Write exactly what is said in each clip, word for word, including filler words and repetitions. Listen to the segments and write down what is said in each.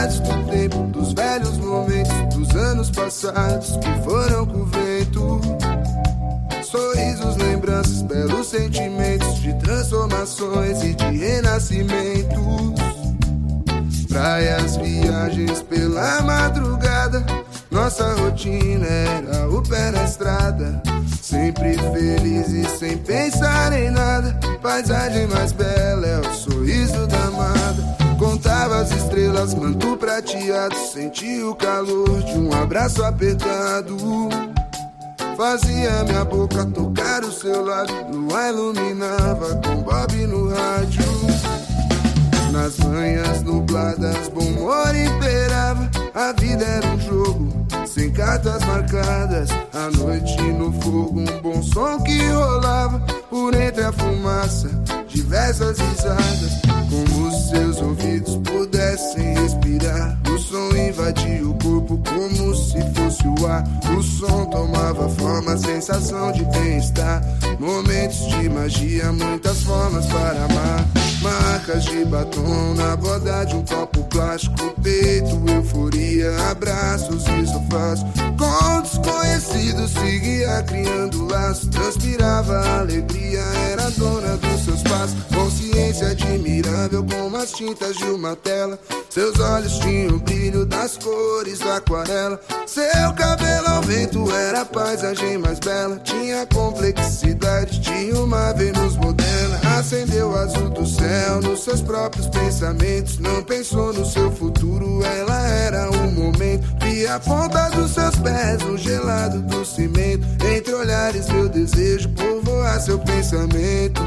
saudades do tempo, dos velhos momentos, dos anos passados que foram com o vento. Sorrisos, lembranças, belos sentimentos de transformações e de renascimentos. Praias, viagens pela madrugada, nossa rotina era o pé na estrada. Sempre feliz e sem pensar em nada. Paisagem mais bela é o sorriso da amada. Contava as estrelas, manto prateado, sentia o calor de um abraço apertado. Fazia minha boca tocar o seu lábio, lua iluminava com Bob no rádio. Nas manhãs nubladas, bom humor imperava. A vida era um jogo, sem cartas marcadas. À noite no fogo, um bom som que rolava. Por entre a fumaça, diversas risadas. Como se seus ouvidos pudessem respirar. O som invadia o corpo como se fosse o ar. O som tomava forma, sensação de bem-estar. Momentos de magia, muitas formas para amar. Marcas de batom na borda de um copo plástico. Peito, euforia, abraços e sofás. Com desconhecidos seguia criando laços. Transpirava alegria, era dona dos seus passos. Consciência admirável como as tintas de uma tela. Seus olhos tinham o brilho das cores da aquarela. Seu cabelo ao vento era a paisagem mais bela. Tinha complexidade, tinha uma Vênus moderna. Acendeu o azul do céu nos seus próprios pensamentos. Não pensou no seu futuro, ela era um momento. Via a ponta dos seus pés, o gelado do cimento. Entre olhares meu desejo povoar seu pensamento.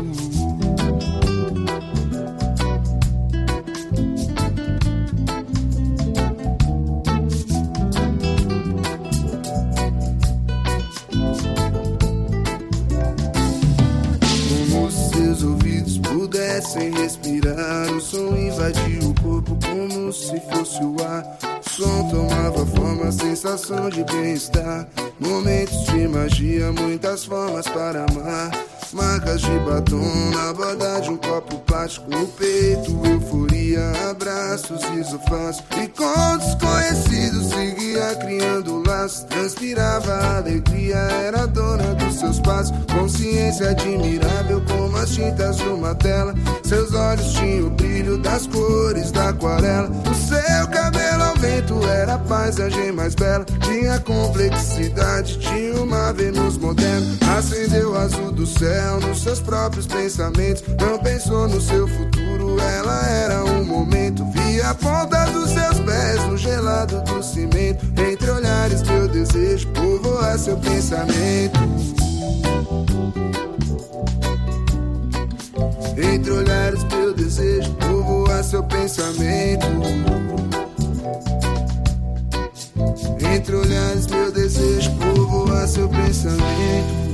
Sem respirar, o som invadia o corpo como se fosse o ar. O som tomava forma, sensação de bem-estar. Momentos de magia, muitas formas para amar. Marcas de batom na borda de um copo plástico. No peito, euforia, abraços e sofás. E com desconhecidos seguia criando laços. Transpirava alegria, era dona dos seus passos. Consciência admirável como as tintas de uma tela. Seus olhos tinham o brilho das cores da aquarela. O seu cabelo ao vento era a paisagem mais bela. Tinha complexidade, tinha uma Vênus moderna. Acendeu o azul do céu nos seus próprios pensamentos. Não pensou no seu futuro, ela era um momento. Via a ponta dos seus pés no gelado do cimento. Entre olhares meu desejo povoar seu pensamento. Entre olhares meu desejo povoar seu pensamento. Entre olhares meu desejo povoar seu pensamento.